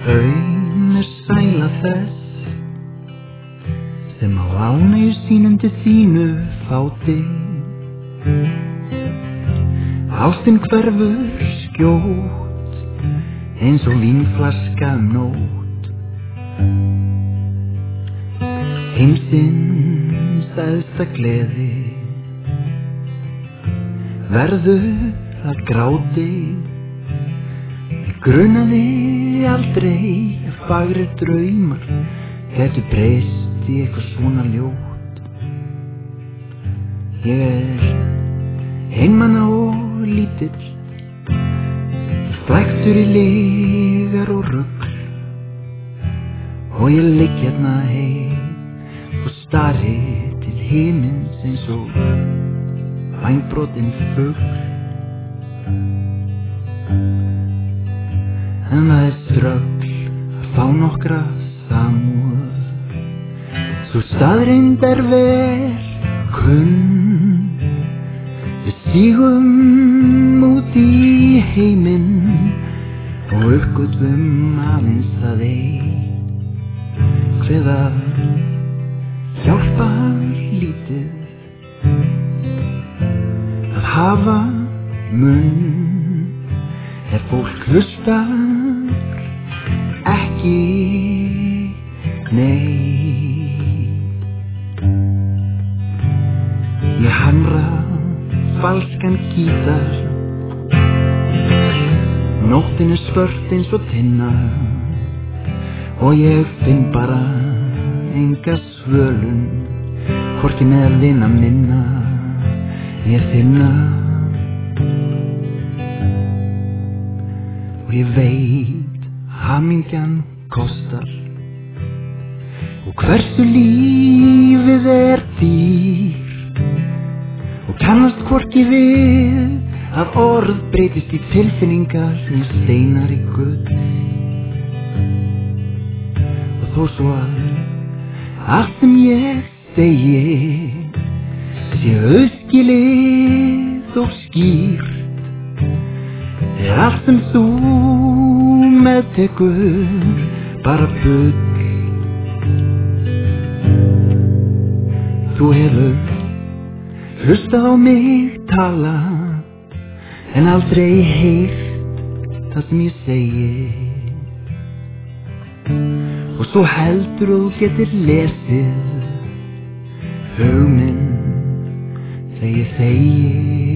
Aum sæla þess sem á ánægju sínum til þínu fáti. Ástin hverfur skjótt eins og vínflaska nótt. Heimsins stærsta gleði verður að gráti. Grunaði aldrei að fagrir draumar gætu breyst í eitthvað svona ljótt. Ég einmana og lítill, flæktur í lygar og rugl, og ég ligg hérna heim og stari til himins eins og vængbrotin fugl. En það ströggl að fá nokkra samúð, svo staðreynd vel kunn. Við stígum út í heiminn og uppgötvum aðeins það hve það hjálpar lítið að hafa munn. Fólk hlustar ekki neitt. Ég hamra falskan gítar, nóttin svört eins og tinna, og ég finn bara enga svölun, hvorki með vina minna ég þinna. Og ég veit hamingjan kostar, og hversu lífið dýrt, og kannast hvorki við að orð breytist í tilfinningar né steinar í gull. Og þó svo að allt sem ég segi sé auðskilið og skýrt, allt sem þú meðtekur bara bull. Þú hefur hlustað á mig tala, en aldrei heyrt það sem ég segi. Og svo heldur þú getur lesið hug minn þegar ég þegi.